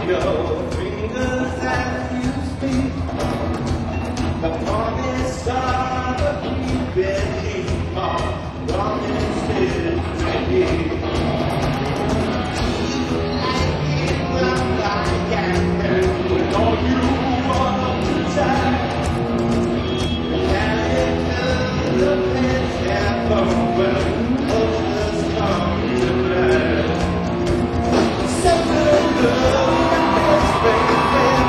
Your fingers as you speak, the promise of a keeping heart, promise is ready. With all you want to tell, and it the pits and when closest come to bed. Separate love and best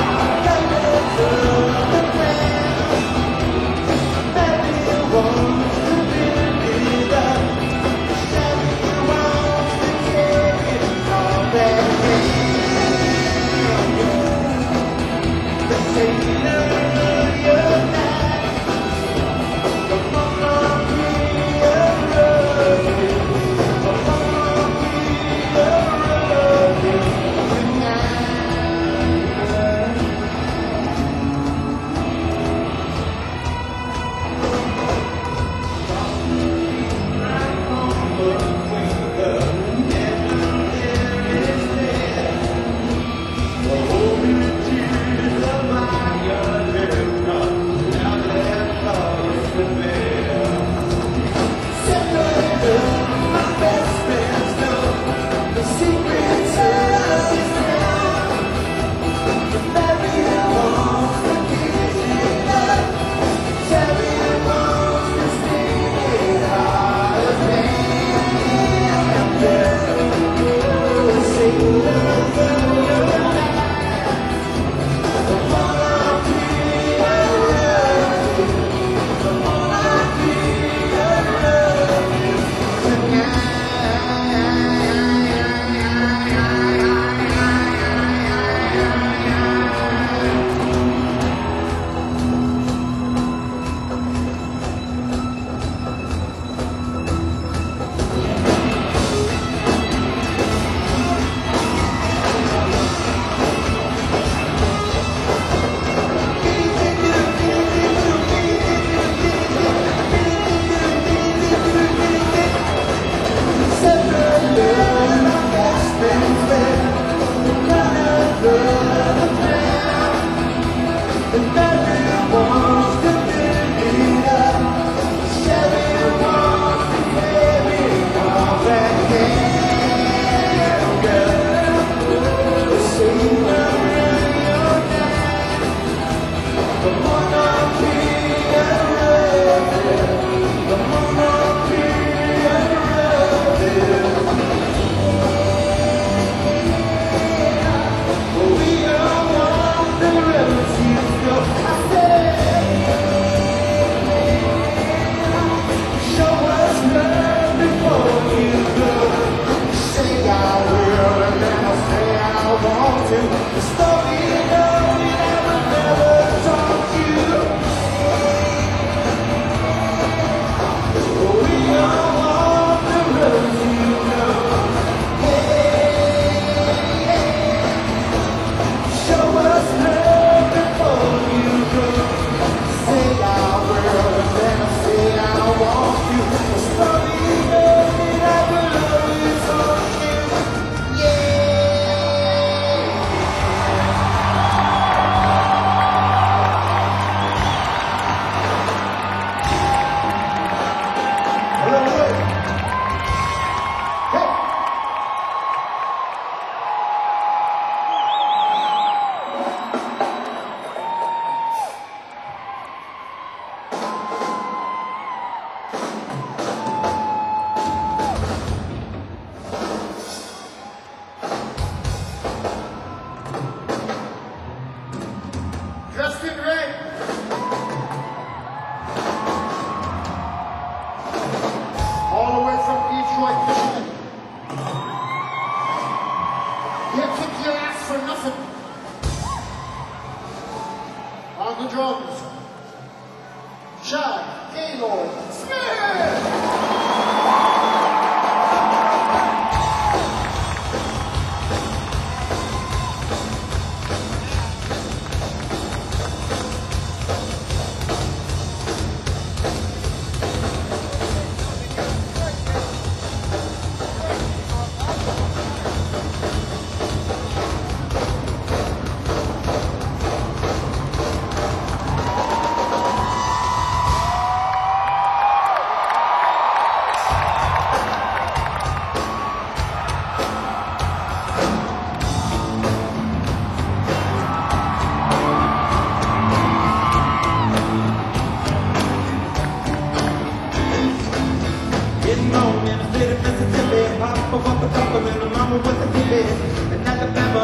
friends know the secrets of this town. Everyone wants to give it up. Everyone wants to sing it out of them. Sing the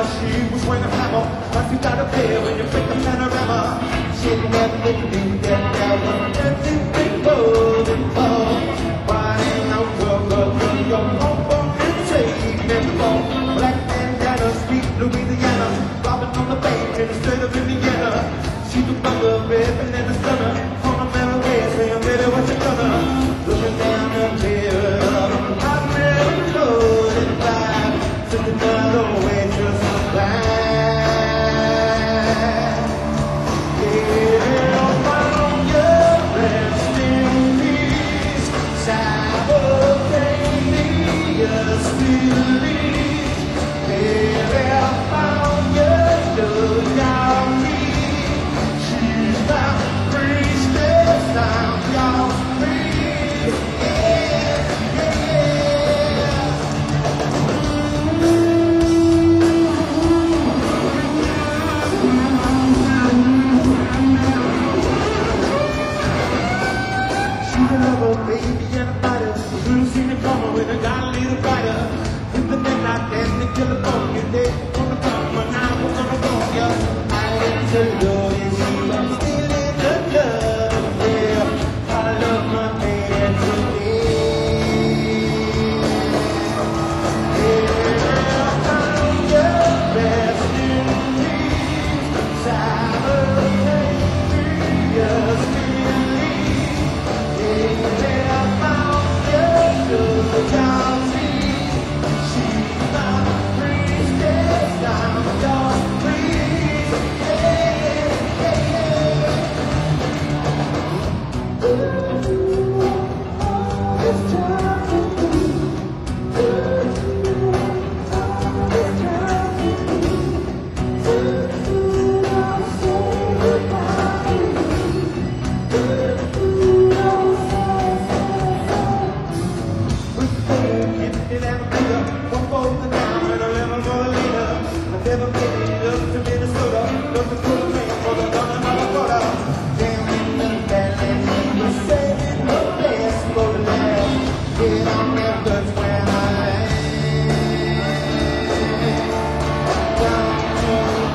she was wearing a hammer. Once you got a pair when you break the panorama. She never knew that there was nothing before the fall. Why in the world will your home and take me for? Black bandana, sweet Louisiana, robbing on the bank in the state of Indiana. She was bugger, ripping in the summer. On a merry way, saying, baby, what you gonna? Looking down the mirror, I never know it back. Took another way to survive. Baby and a fighter, you see me coming with a got a little fighter. With the midnight dance, the California day, gonna come when I was gonna go, yeah. I ain't too low, you see, I'm still in the love, yeah. I love my man today. Yeah, I found your best in me, simultaneous feeling. Yeah, I found your Johnny. She's my princess, I'm your prince. Yeah, yeah, yeah. It's time for me. It's time for me. I'll say goodbye. One for the now and 11 for the leader. I never made it up to Minnesota. Looking for the train for the London Minnesota. Down in the valley, we're saving the best for the last. Get on that bus when I land. Down to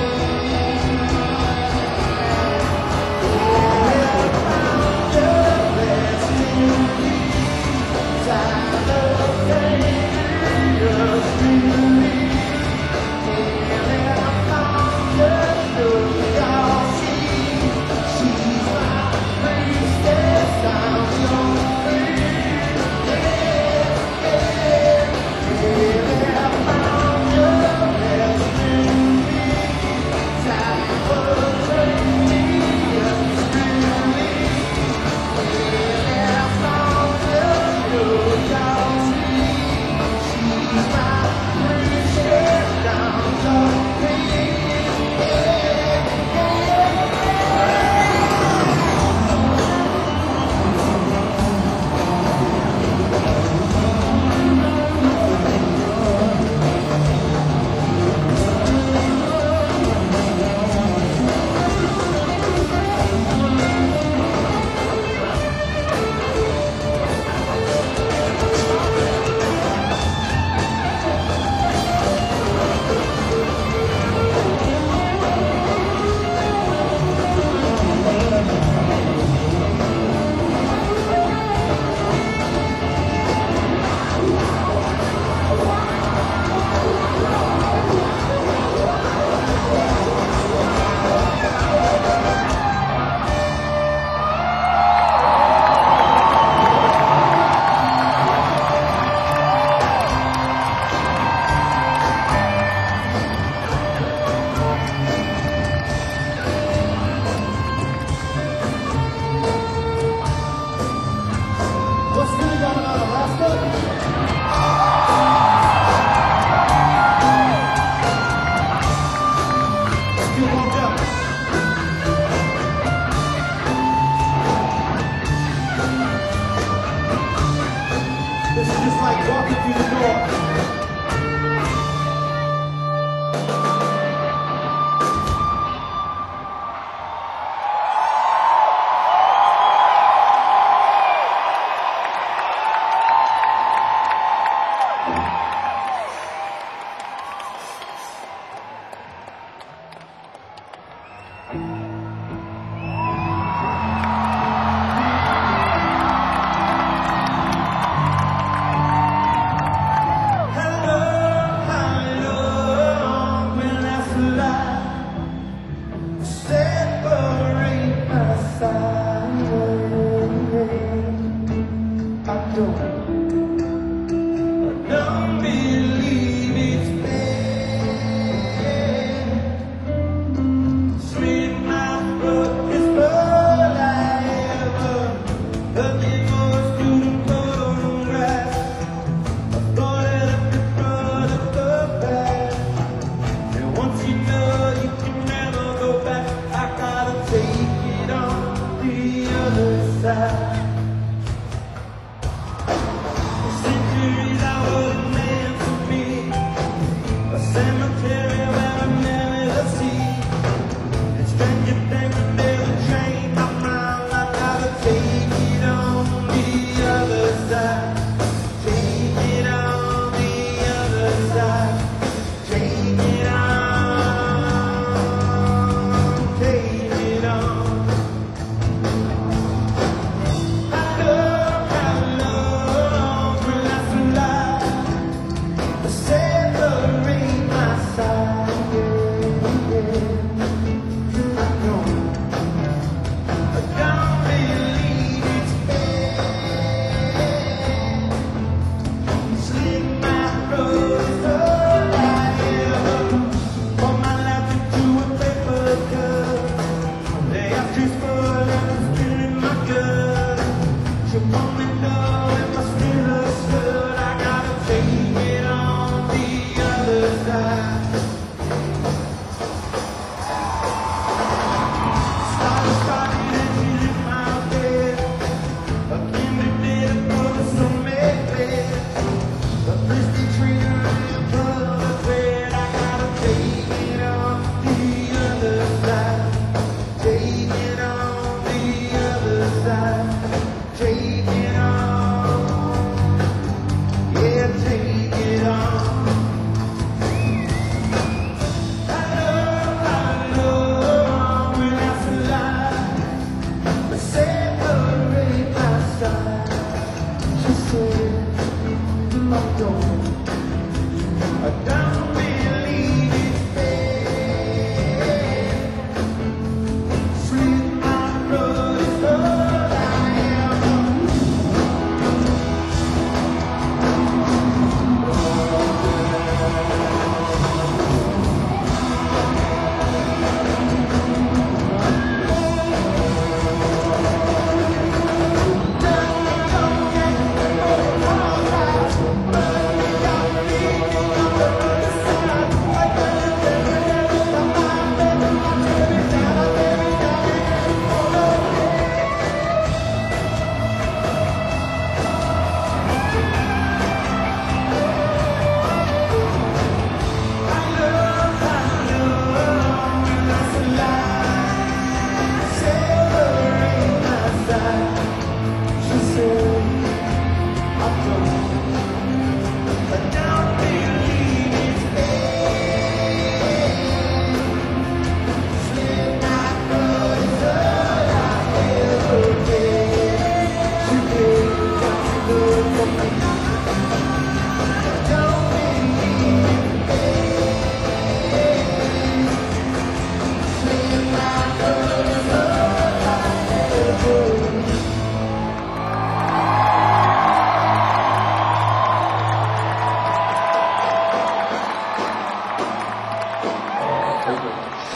I found the best in me. Time of day. Just believe, and I found the Thank you.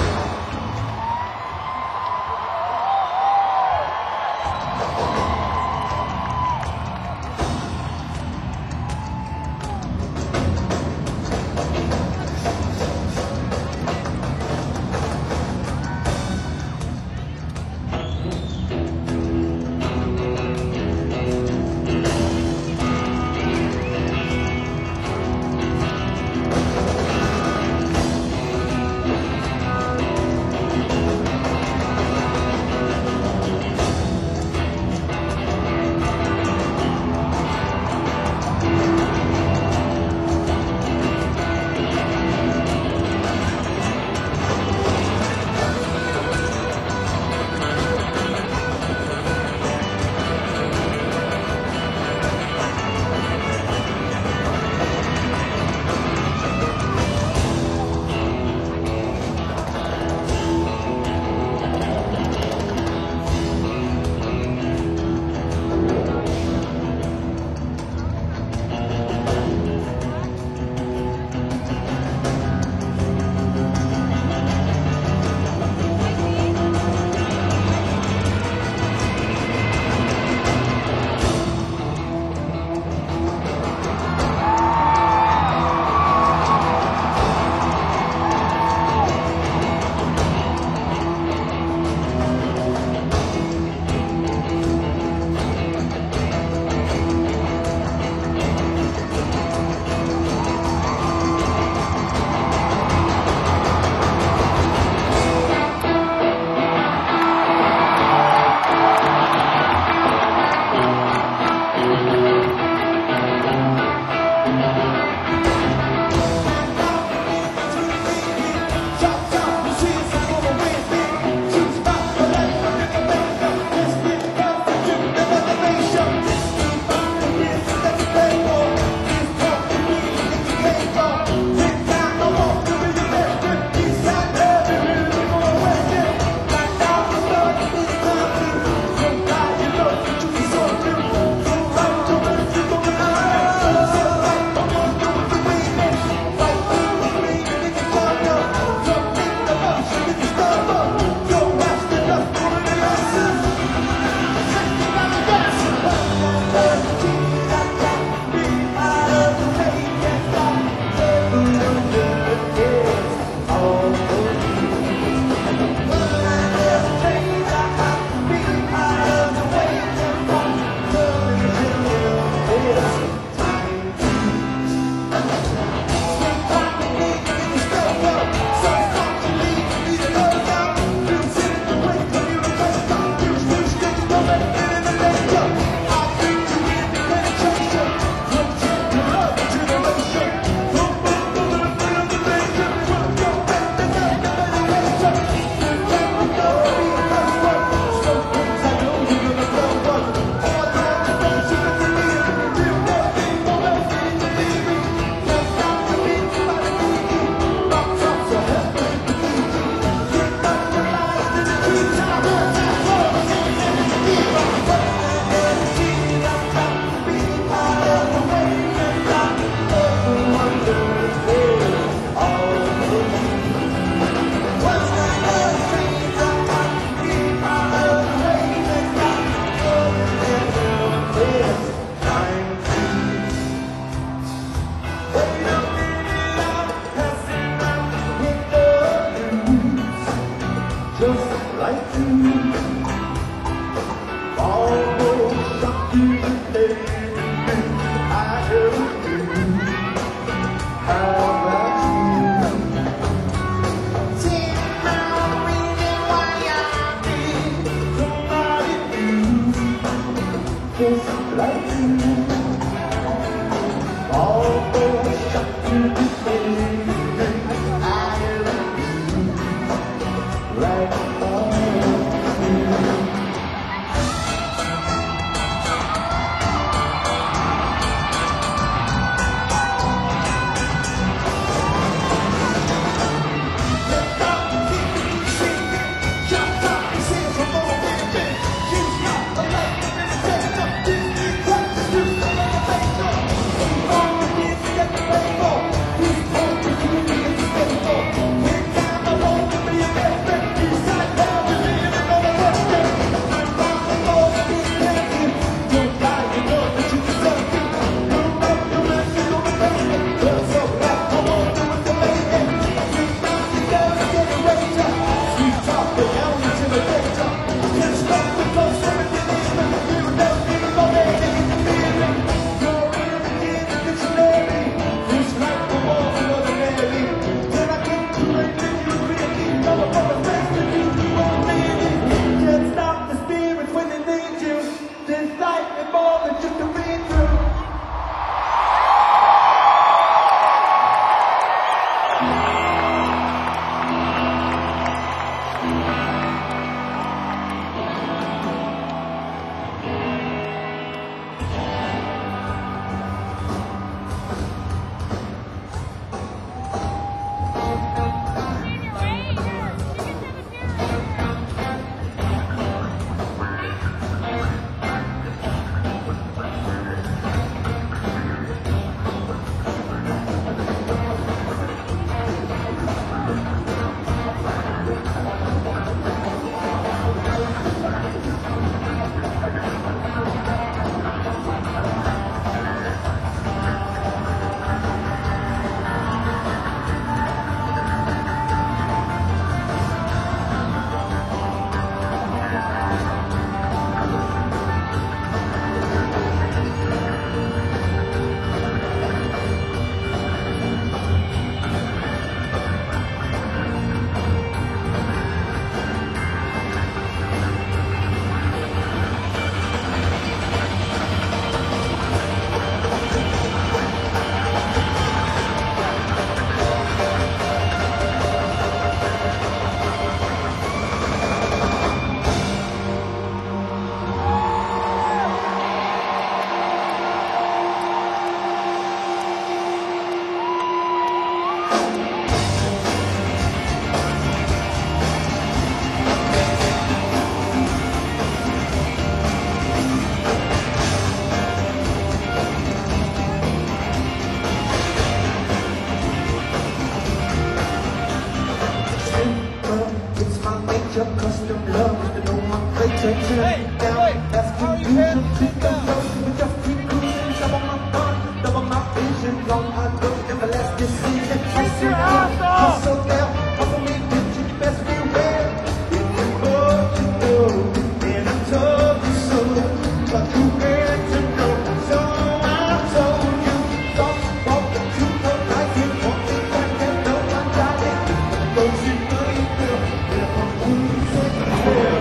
custom love, the no one play turn down. That's confusion, keep the road, we just keep cruising. Double my fun, double my vision, long I go, never less decision. Your ass off! Hustle down, hustle me, bitch, you best beware. If you more to do, then I told you so. But you had to know, so I told you. Don't walk the truth of life, you want to find that no one got it. Don't you know you will, if I'm moving so clear.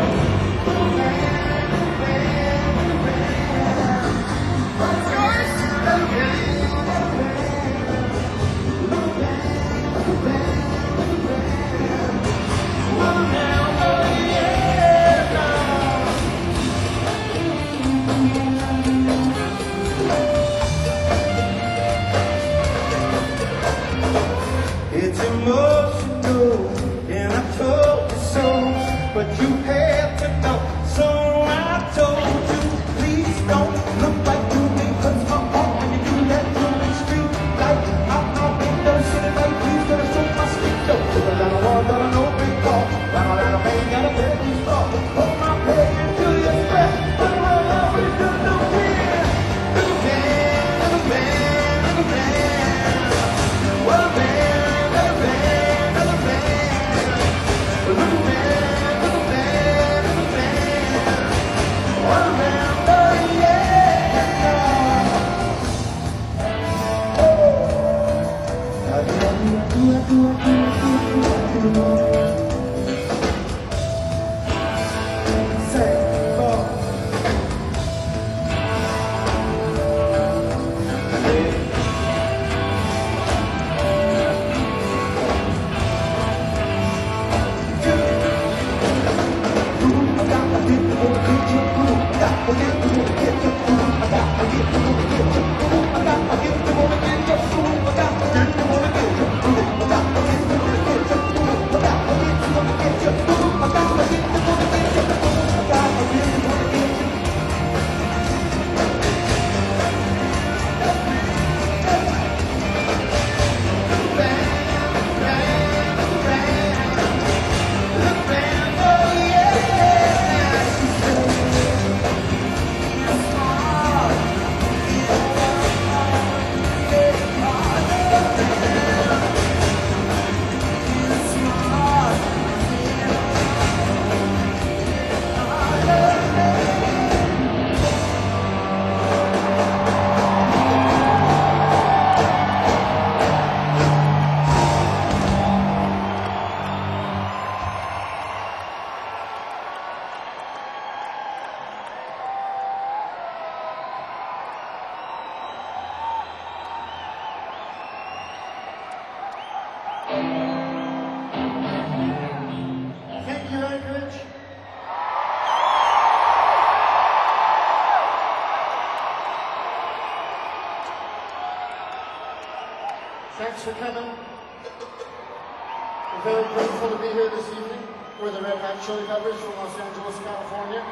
It's emotional, and I told you so, but you had to know, so I told you, please don't look like you mean, cause I'm on when you do that to the street, like I'm out window, sitting like, please gonna show my street, though, cause I got a wall, got an open call, got a lot of pain, got a bed, you stop, hold my pay until you spread, but I'm always gonna win, little man, little man, little man, well man. Thank you, Anchorage. Thanks for coming. We're very grateful to be here this evening. We're the Red Hot Chili Peppers from Los Angeles, California.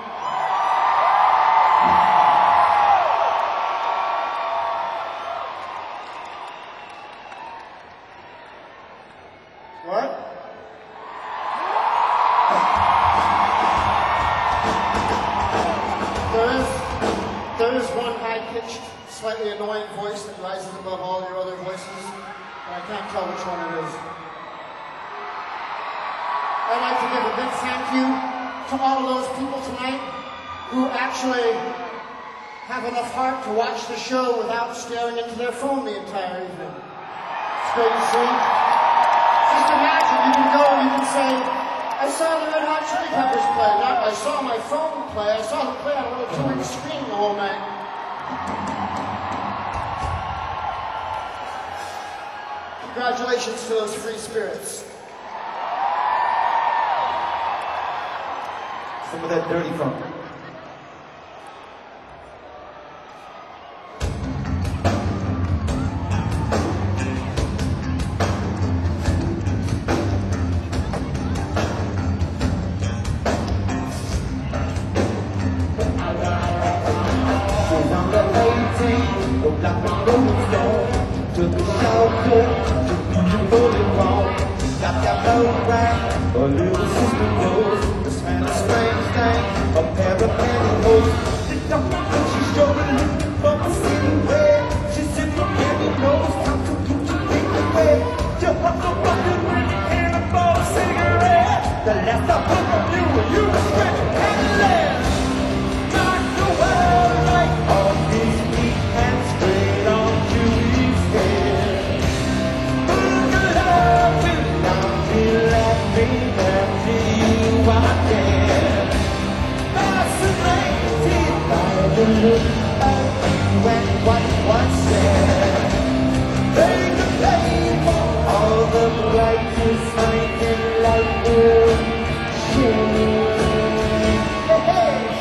What? There is one high-pitched, slightly annoying voice that rises above all your other voices, and I can't tell which one it is. I'd like to give a big thank you to all of those people tonight who actually have enough heart to watch the show without staring into their phone the entire evening. It's great to see. Just imagine, you can go and you can say, I saw the Red Hot Chili Peppers play. Not I saw my phone play. I saw them play on a little 2-inch screen the whole night. Congratulations to those free spirits. Some of that dirty funk. Took a shelter, took a bullet wall, got that low rag, a little sister rose, and a strange thing, a pair of pantyhose. The doctor when she showed her looking for a silhouette. She said, "Look at me, nose, time to get your finger wet." You want the fucking ring and a bowl of cigarette. The last I put on you, you were stretching and left. Knock the world right off his feet and straight on to his head. Look at love without me laughing after you I can. Fascinated by the look of you and what was said. Take the blame for all the brightest night in life will share. Hey, hey.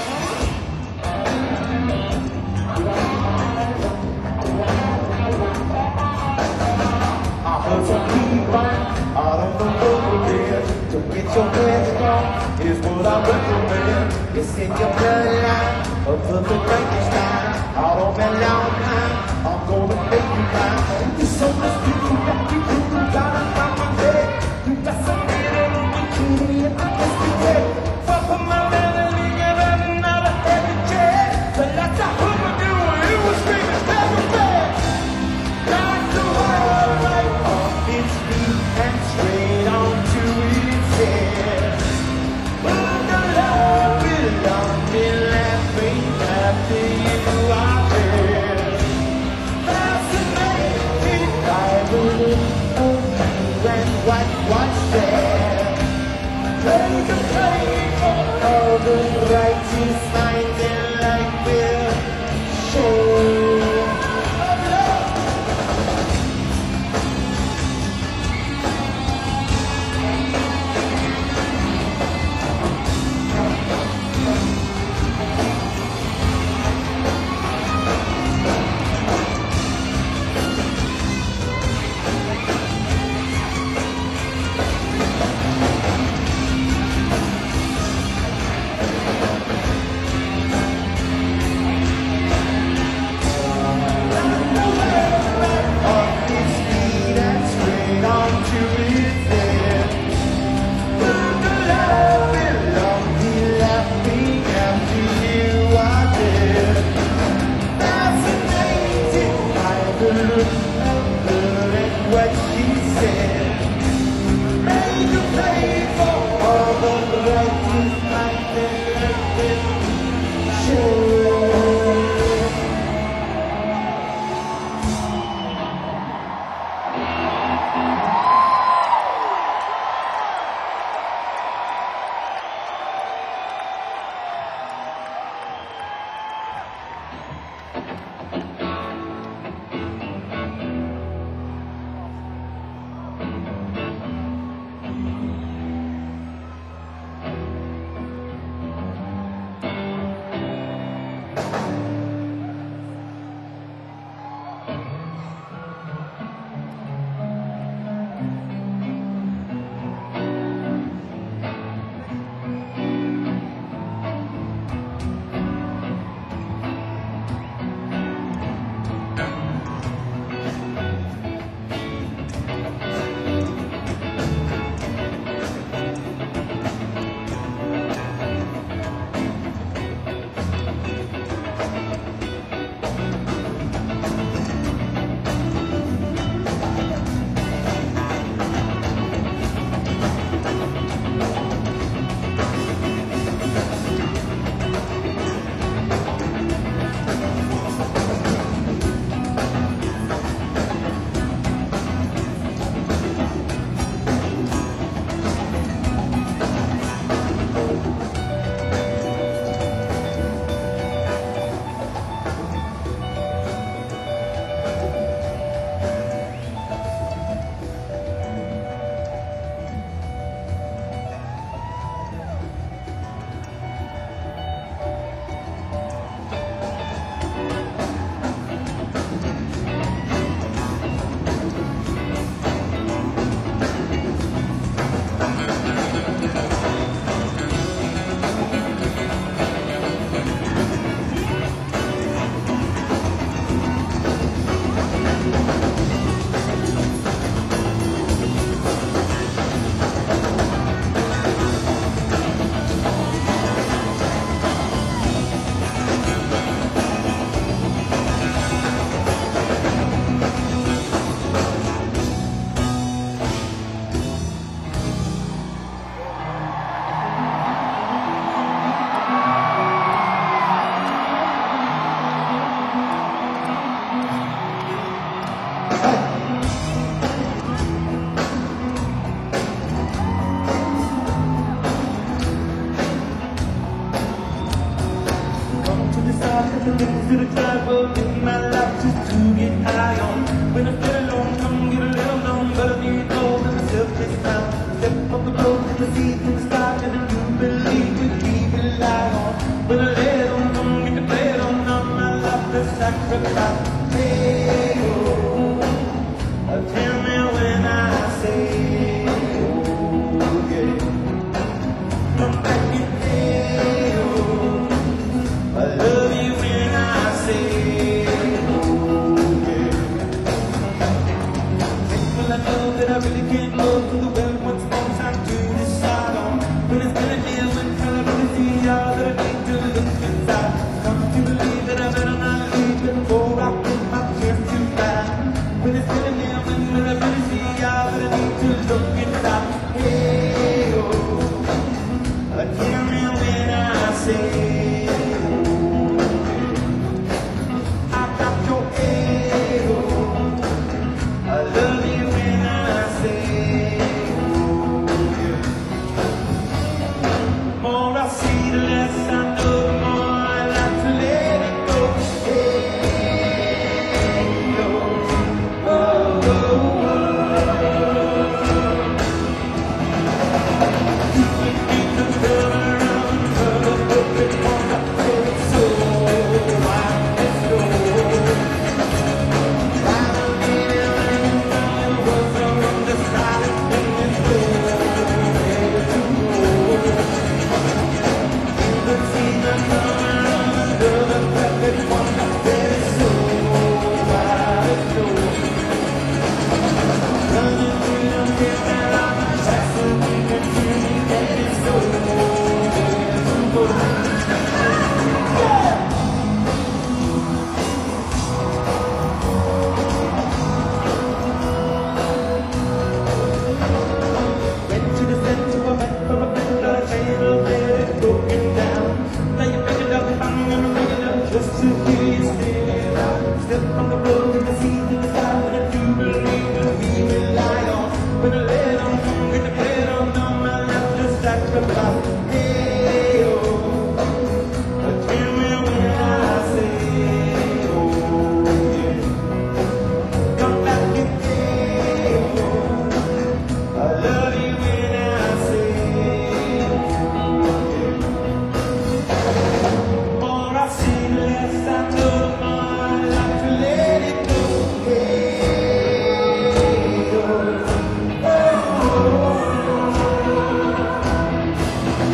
I heard some people out of the wilderness. To get your hands strong is what I recommend. It's in your bloodline, a perfect Frankenstein. Out on that long time, I'm gonna make you cry. You're so much beauty that you got it from my head. You got something in the kitty and I guess you did. Fuck with my melody and another heavy jet. The last I heard of you, it was screaming never bad. Knock the world right off its feet and straight on to its head. Look at love without me laughing after you are dead. Fascinated by into the trouble, living my life just to get high on. When I feel alone, come get a little known, but I need more than myself this time. Step on the road to the sea, to the sky, and I do believe we rely on. When I let on, come get the play on, all my life the sacrifice. Hey, oh, tell me when I say, oh, yeah. Come back and say, oh, I love you when I say, oh, yeah. Well, I know that I really can't go to the well once more time to decide on. When it's been a deal, when I really see all that I need to look inside. Come to believe that I better not leave before I put my chance to die. When it's been a deal, when I really see all that I need to look inside. Hey, oh, tell me when I say, oh, I got your hey, oh, I love you when I say, oh, yeah. The more I see, the less I know, the more I like to let it go. Hey, oh, oh, oh, you can keep the turn around, turn up it on the road, so I let's go. I don't need it, was on the side, and let's go, let's go. Let's see the turn around, turn up it on the road, so I let's go. Running through the middle of my chest, so we can hear me, that is so, let's go. Went to the center of it from a bender, table there, broken down. Now you pick it up, I'm gonna pick it up just to hear you spin it out. Step on the road to the sea, to the sky, and I do believe that we rely on. When I let on, come get the play on, my life just sacrifice. Hey, oh, tell me when I say, oh, yeah. Come back and say, oh, I love you when I say, oh, yeah. The more I see, the less I know, the more I like to let it go. Hey, oh, oh, oh.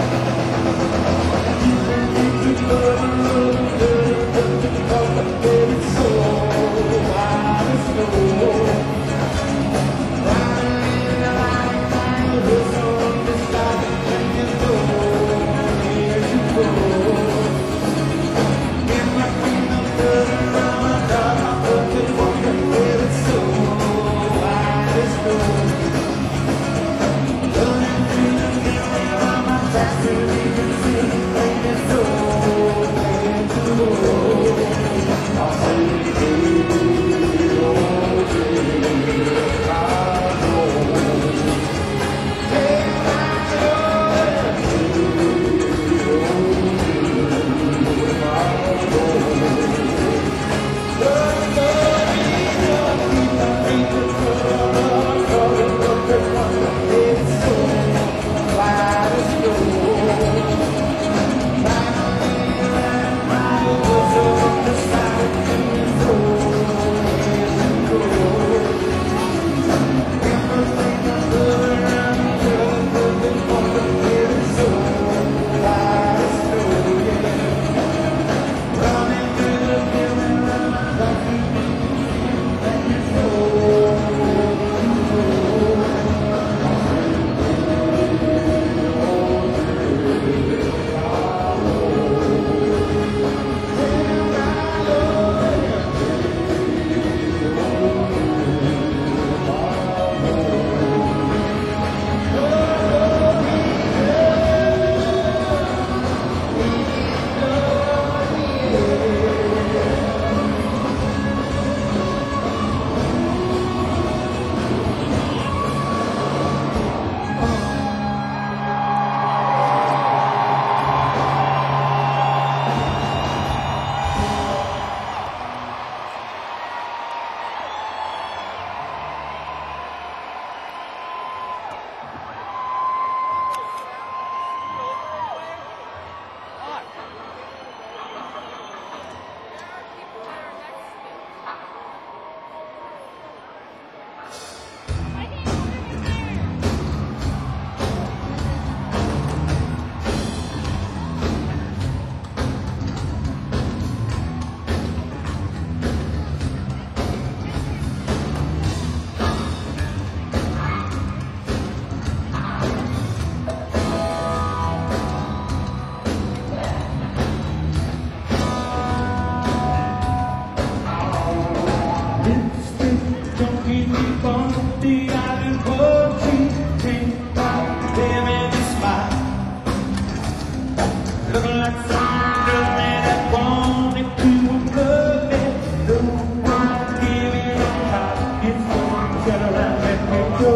like thunder and I wanted to above it. No one giving up how it's going. Get around, let me go.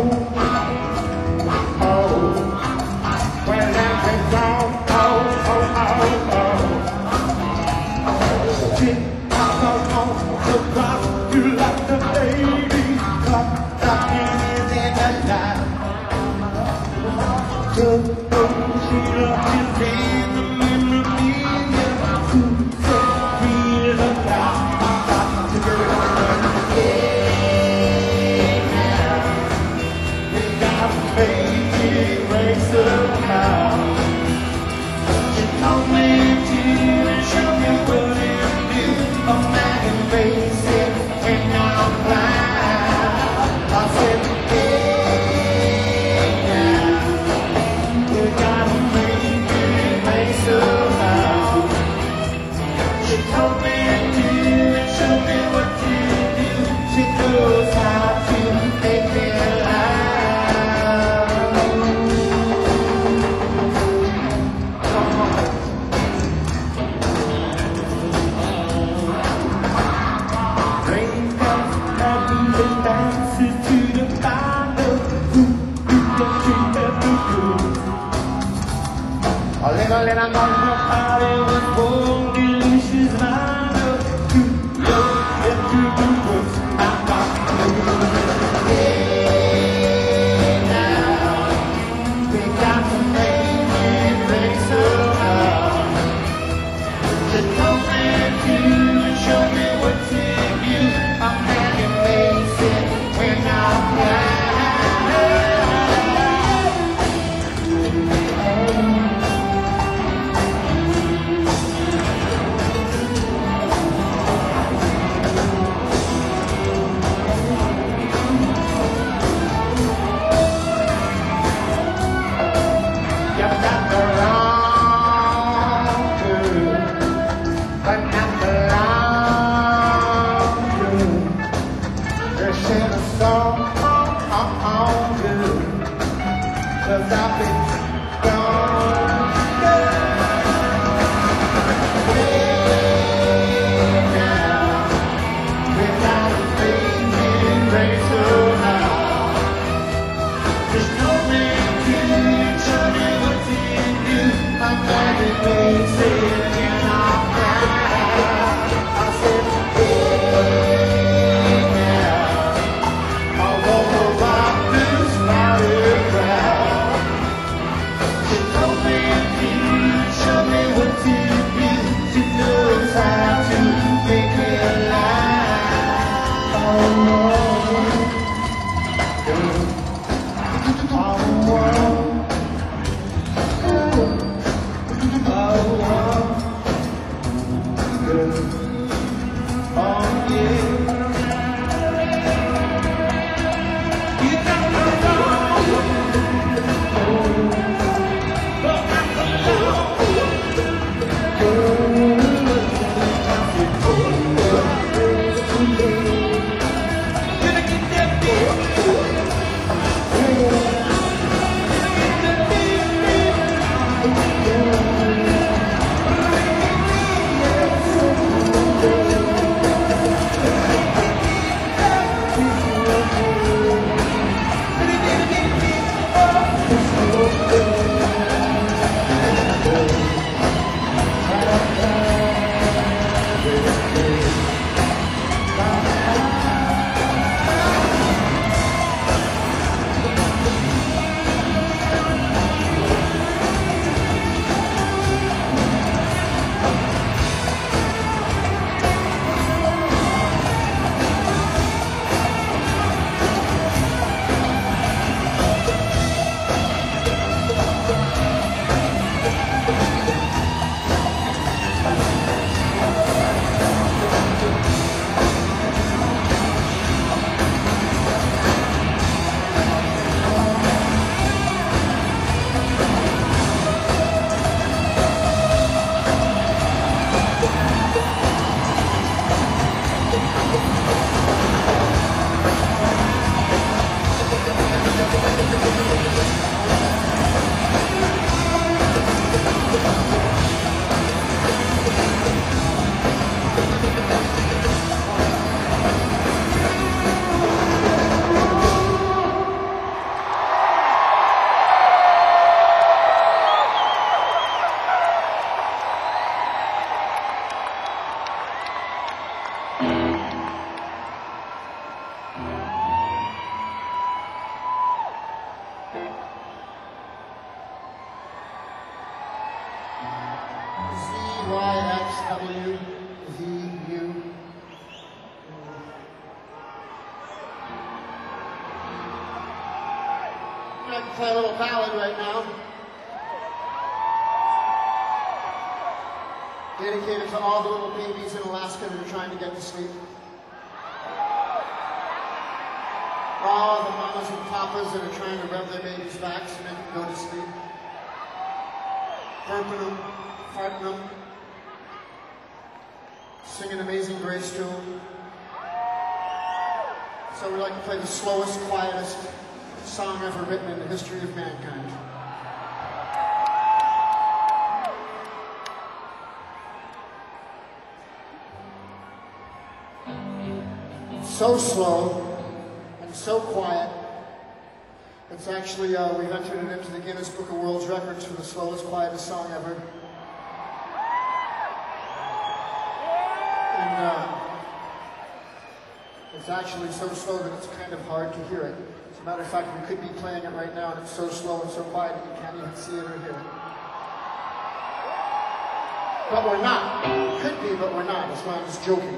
Oh, well, let me go. Oh, oh, oh, oh. Tick tock on the clock, you like the baby clock, rocking in the night. The she loves in the memorabilia to set free the clock. Got to get it on. Yeah, we got to make it rain somehow. She told me to show me what it do. A man can face it and I'm blind. I said, hey, now you gotta make it rain somehow. She told me to show me what to do. She knows how to make me alive. Raindrops having the dances to the bottle. Who the treat of the good? A little and I know my body was born delicious. I know to love and to do what I'm not doing. Yeah, now we got to make it rain somehow. She told me to show me what to do. I'm having amazing when I'm blind. You've got the wrong girl, but not the wrong girl. They're singing a song on good, 'cause I've been gone. Hey, now, without a baby race somehow. There's no man can show me what to do. I'm having amazing and I'm proud. I said, hey, now, I wanna rock this crowded crowd. She told WVU. I'm going to play a little ballad right now. Dedicated to all the little babies in Alaska that are trying to get to sleep. All the mamas and papas that are trying to rub their babies' backs to make them go to sleep. Burping them, farting them, singing Amazing Grace to them. So we like to play the slowest, quietest song ever written in the history of mankind. So slow and so quiet. It's actually, we've entered it into the Guinness Book of World Records for the slowest, quietest song ever. And it's actually so slow that it's kind of hard to hear it. As a matter of fact, we could be playing it right now and it's so slow and so quiet that you can't even see it or hear it. But we're not. Could be, but we're not. That's why I'm just joking.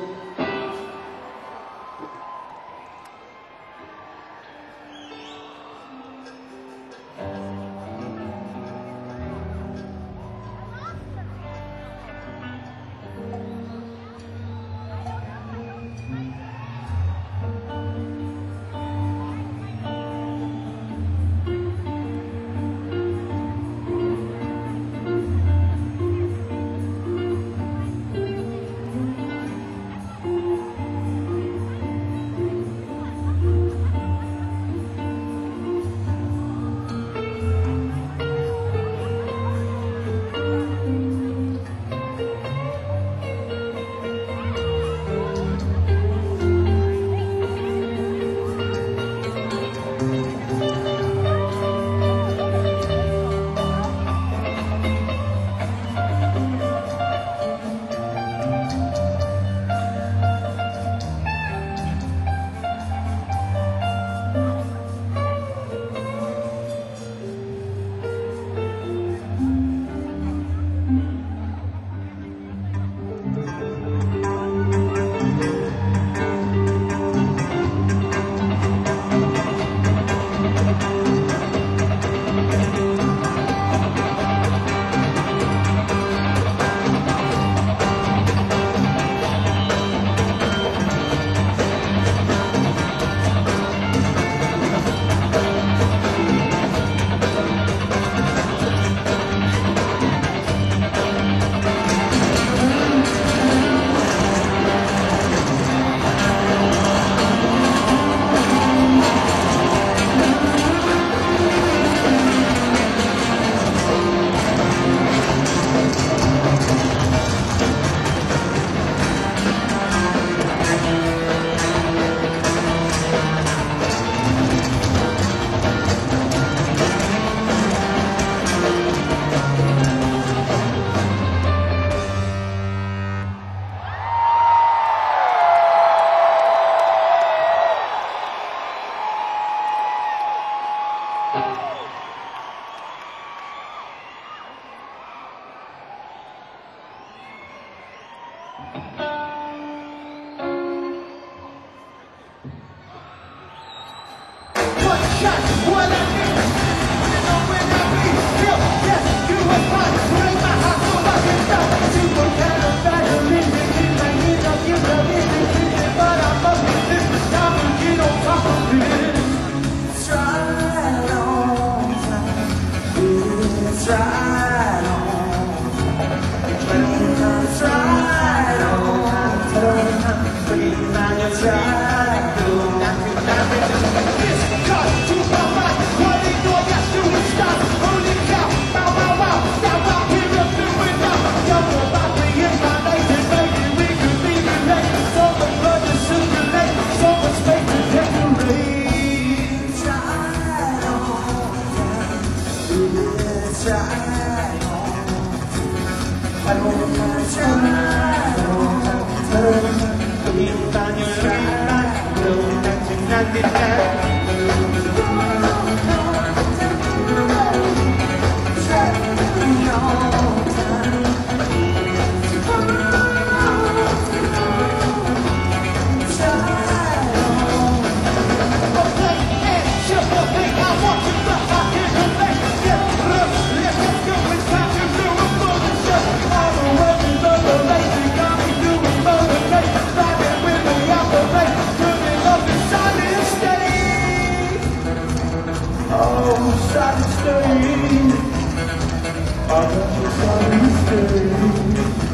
don't you try to stay?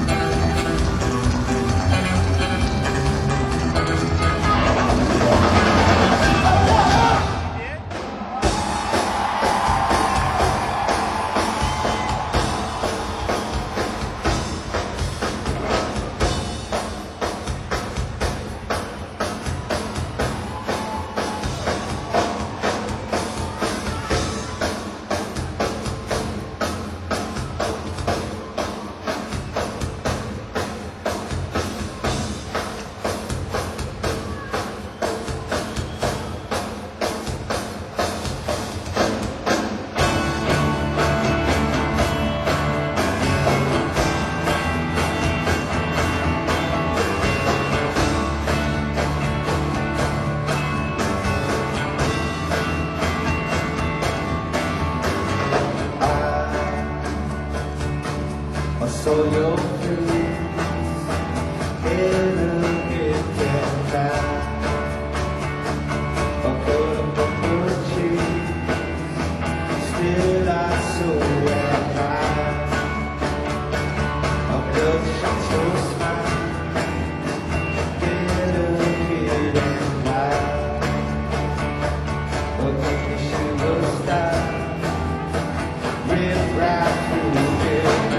I saw your face in a gift bag. I put up a purchase, still I saw your eyes. A bloodshot your smile in a gift bag. But maybe she was that ripped right through it.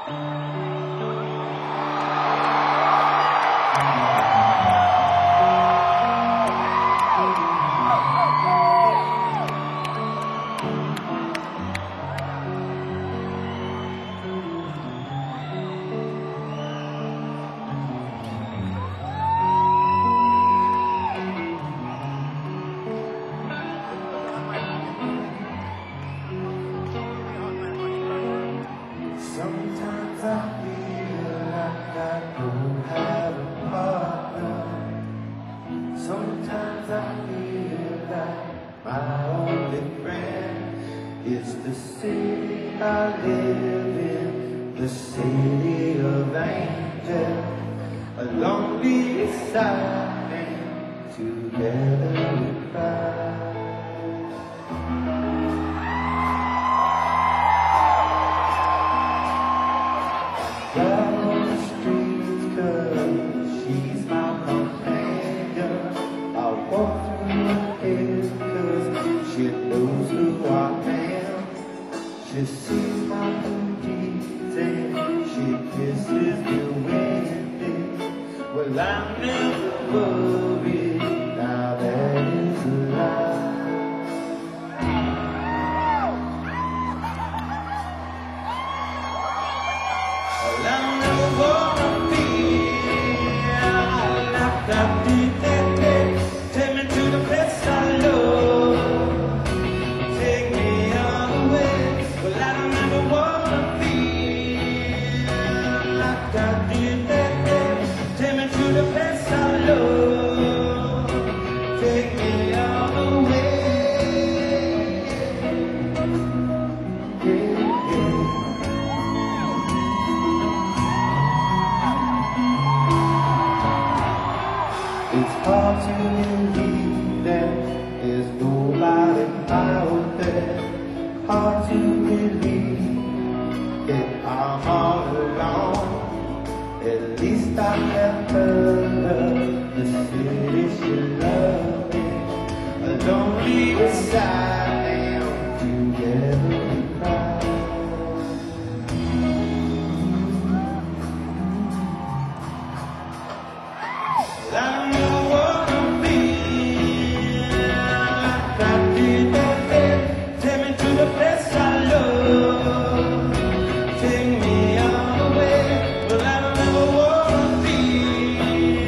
Sometimes I feel like I don't have a partner. Sometimes I feel like my only friend is the city I live in, the city of angels. A lonely silence, together we cry. Down on the streets 'cause she's my companion. I walk through her head 'cause she knows who I am. She sees my blue jeans and she kisses the wind. Well, I'm never worried, now that is a lie. Well, I never wanna be locked up deep in bed. Take me to the place I love. Take me all the way. Well, I don't ever wanna be locked up deep in bed. Take me to the place I love. Take me all the way. Yeah, yeah. It's hard to believe that there's nobody out there. Hard to believe that I'm all alone. At least I have her, the city she loves me. A lonely silence, together we cry. I know what I feel like I did that day. Take me to the place I love. Take me all the way. But I don't ever wanna feel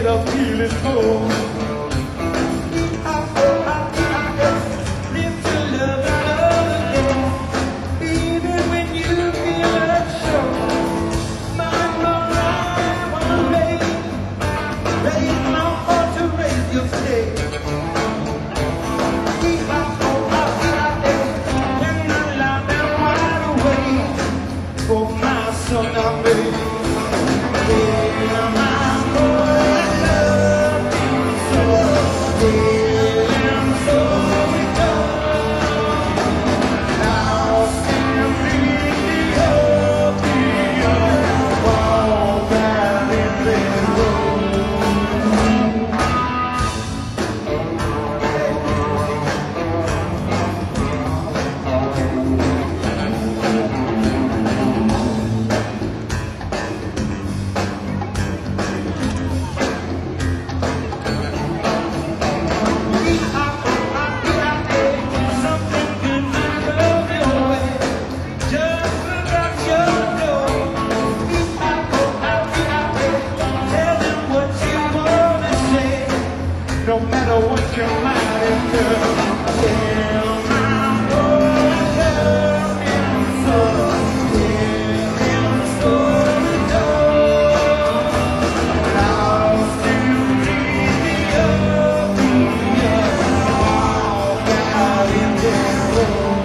the feeling more. Live to love again. Even when you feel unsure. Mind my right one way. Raise my heart to raise your stake. For my son I made. Yeah, my boy, I love you so. Yeah, and so we go. Lost in the opium, walk out in the road. No matter what you might endure, tell my boy, tell him so, tell him so to go. Lost in the opium, walk out in the road.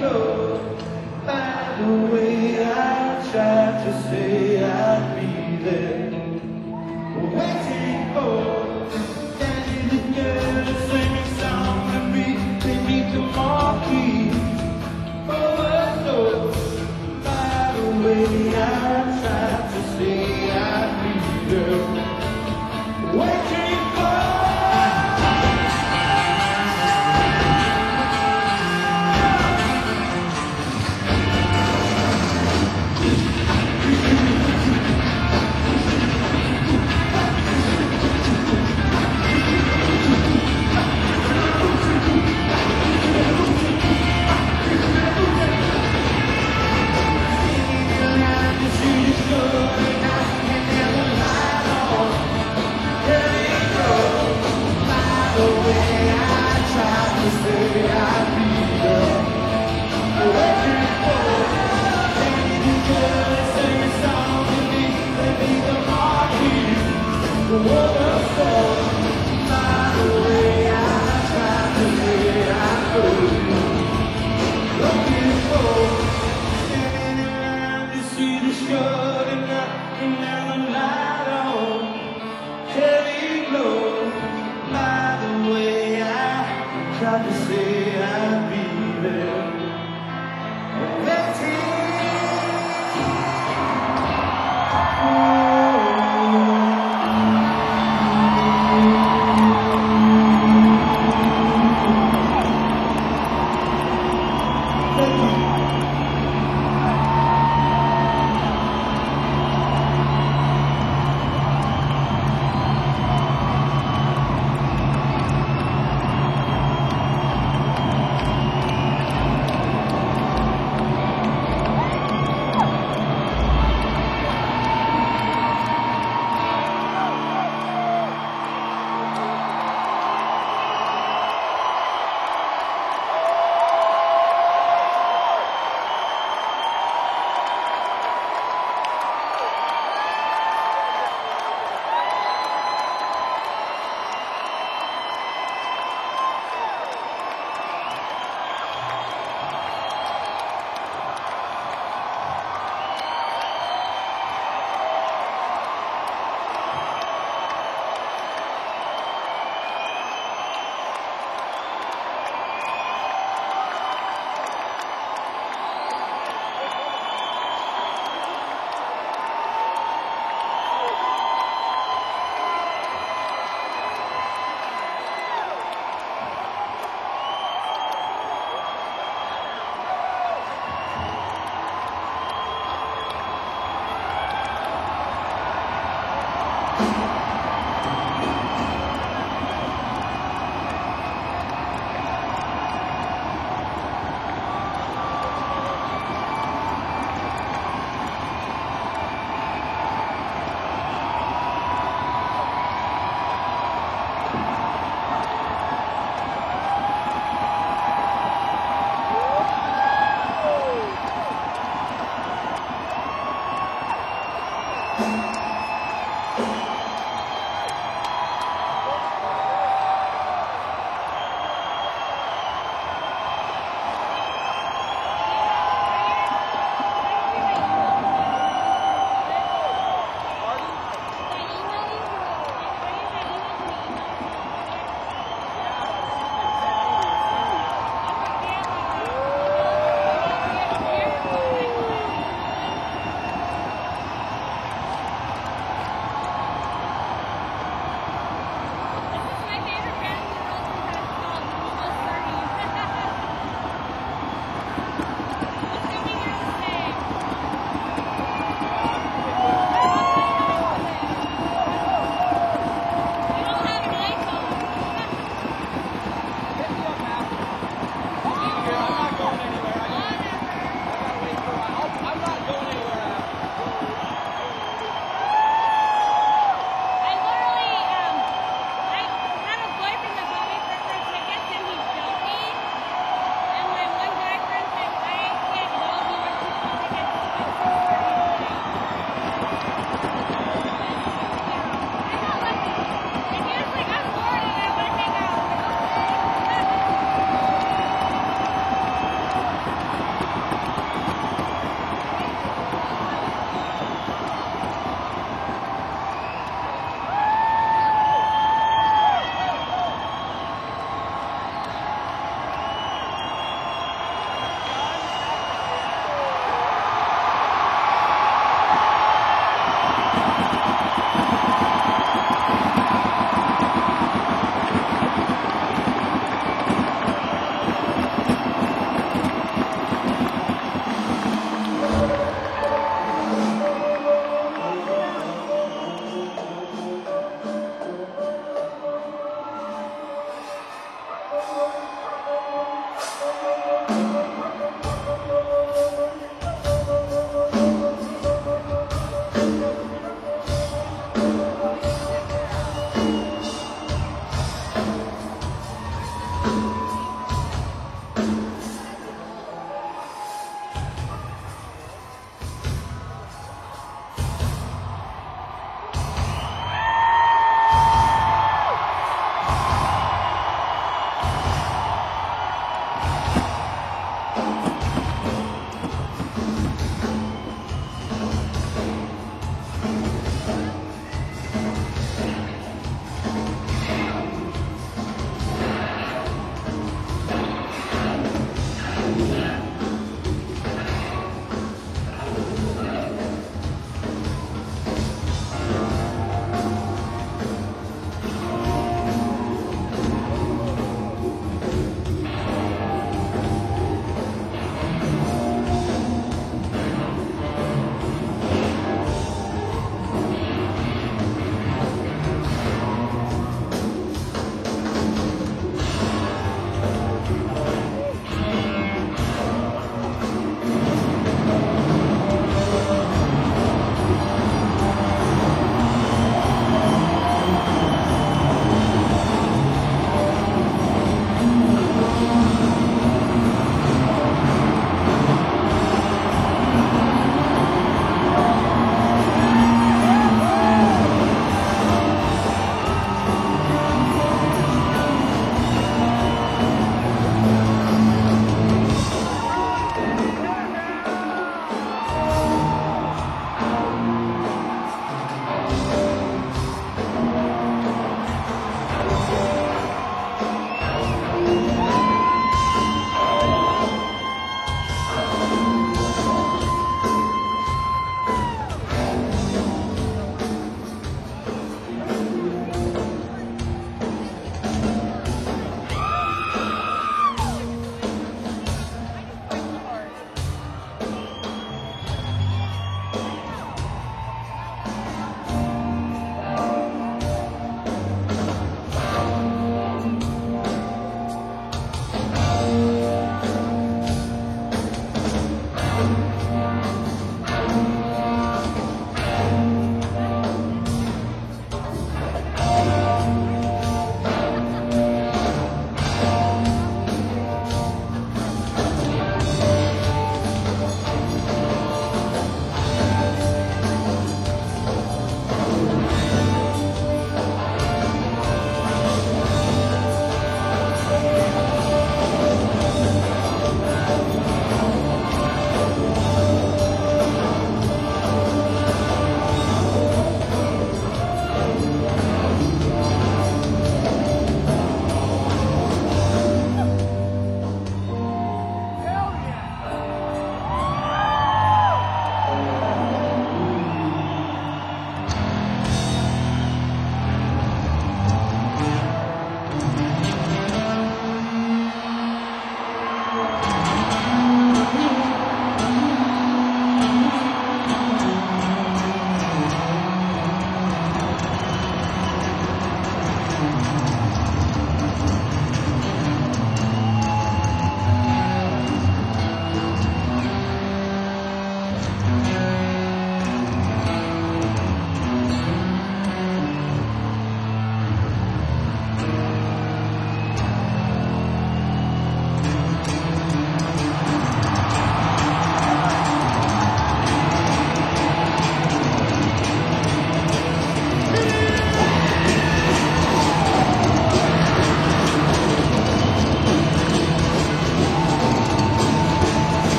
glow. By the way I tried to say I'd be there, waiting for Danny the girl to sing a song to me beneath the marquee. Oh, no. By the way I tried to say I'd be there, waiting for. Tried to say I'd be there, waiting. Oh,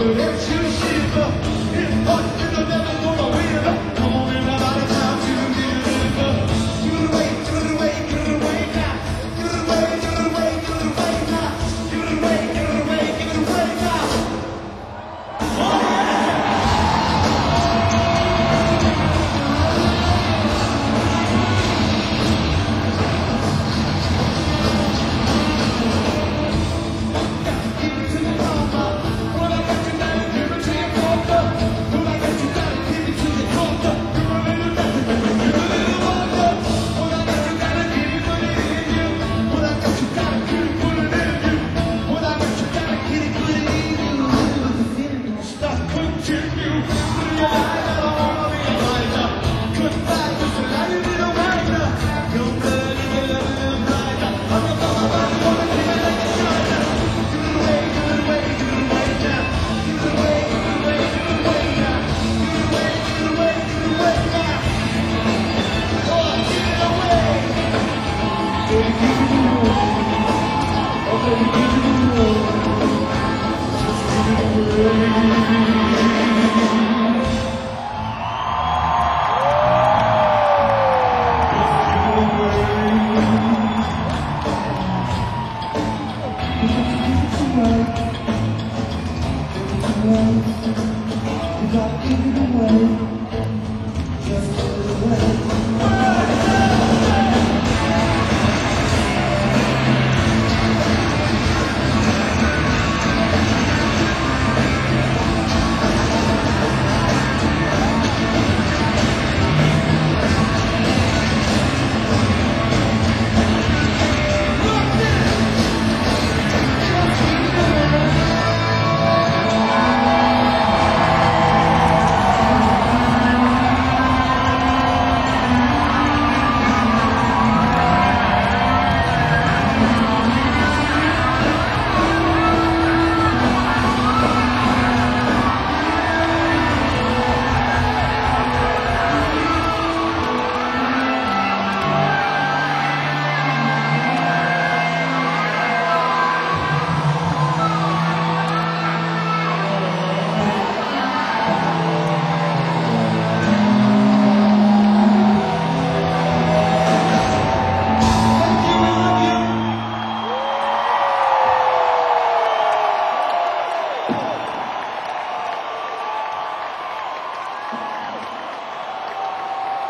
let you shiver. If what you're never gonna win. Come on, everybody, time to deliver. Give it away, give it away, give it away now. Give it away, give it away, give it away now. Give it away, give it away, give it away now.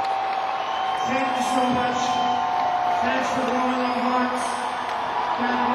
Thank you so much. Thanks for warming our hearts.